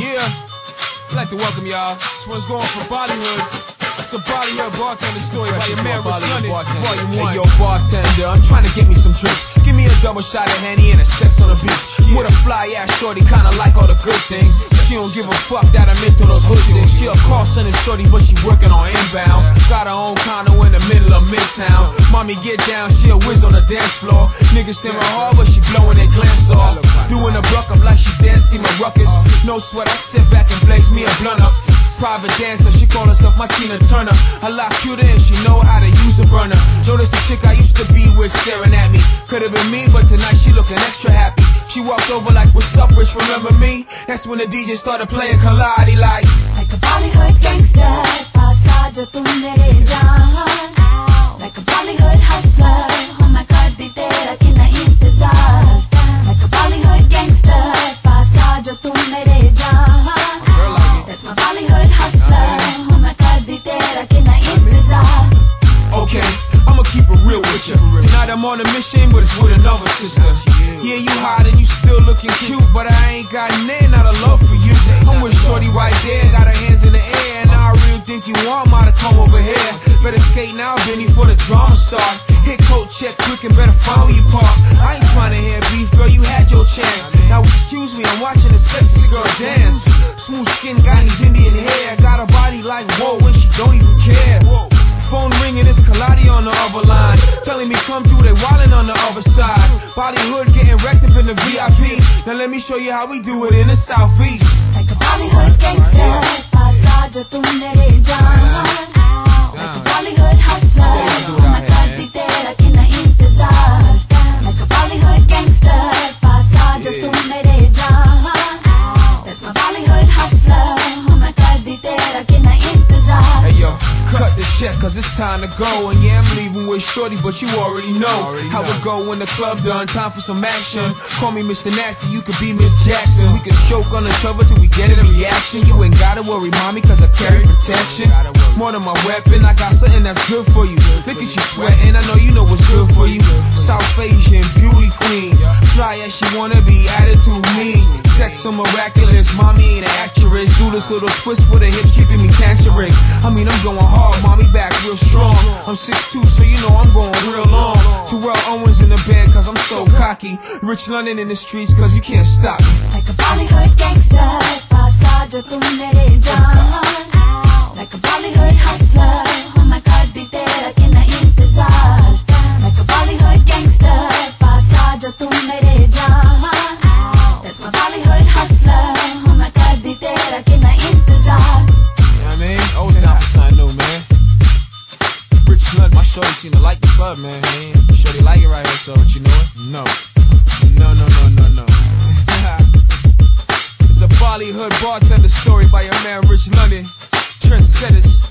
Yeah, I'd like to welcome y'all. This one's going for Bollywood. It's a Bollywood bartender story by your man Rich London, Volume 1. Hey yo, bartender, I'm trying to get me some drinks. Give me a double shot of Henny and a sex on the beach. With a fly ass shorty, kinda like all the good things. She don't give a fuck that I'm into those hood things. She a call center shorty, but she working on inbound. Got her own condo in the middle of Midtown. Mommy get down, she a whiz on the dance floor. Niggas staring hard, but she blowing their glance off. Doing a buck up like she dance team a ruckus. No sweat, I sit back and blaze me a blunt up. Private dancer, she call herself my Tina Turner. A lot cuter and she know how to use a burner. Notice a chick I used to be with staring at me. Could've been me, but tonight she looking extra happy. She walked over like, what's up, Rich, remember me? That's when the DJ started playing Kaladi like a Bollywood gangster, paas aaja tum mere jaan. Like a Bollywood hustler, ho main kar di tera kina intezar. Like a Bollywood gangster, paas aaja tum mere jaan. That's my Bollywood hustler, ho main kar di tera kina intezar. Okay, I'ma keep it real with ya. Tonight I'm on a mission, but it's with another sister. Yeah, you hot and you still looking cute, but I ain't got not a love for you. I'm with shorty right there, got her hands in the air, and I really think you want my to come over here. Better skate now, Benny, for the drama start. Hit coat check quick and better find where you park. I ain't trying to hear beef, girl, you had your chance. Now excuse me, I'm watching a sexy girl dance. Smooth skin, got his Indian hair, got a body like whoa, and she don't even care. Phone ringing, it's Kaladi on the other line, telling me come through, they wildin' on the other side. Bollywood getting wrecked up in the VIP. Now let me show you how we do it in the Southeast. Like a Bollywood gangster, paas aaja tum mere jaan. Like a Bollywood hustler, ho main kar di tera kina intezar. Like a Bollywood gangster, paas aaja tum mere jaan. That's my Bollywood hustler, ho main kar di tera kina intezar. Hey yo, cut the check cause it's time to go. And yeah, I'm leaving with shorty, but you already know how it go when the club done. Time for some action. Call me Mr. Nasty, you could be Miss Jackson. We can choke on each other till we get a reaction. You ain't gotta worry, mommy, cause I carry protection. More than my weapon, I got something that's good for you. Look at you sweating, I know you know what's good for you. South Asian beauty queen, fly as she wanna be, attitude mean. Sex so miraculous, mommy ain't an actress. Do this little twist with her hips, keeping me tangerine. I mean, I'm going hard, mommy back real strong. I'm 6'2", so you know I'm going real long. Terrell Owens in the bed, cause I'm so cocky. Rich London in the streets, cause you can't stop me. Like a Bollywood gangster, paas aaja tum mere jaan. Like a Bollywood hustler, ho main kar di tera kina intezar. Like a Bollywood gangster, paas aaja tum mere jaan. That's my Bollywood hustler, ho main kar di tera kina intezar. I mean, always down for something new, man. Rich London, my shorty seem to like the club, man. Shorty like it right here, so what you know it? No. It's a Bollywood bartender story by your man Rich London. Trendsetters.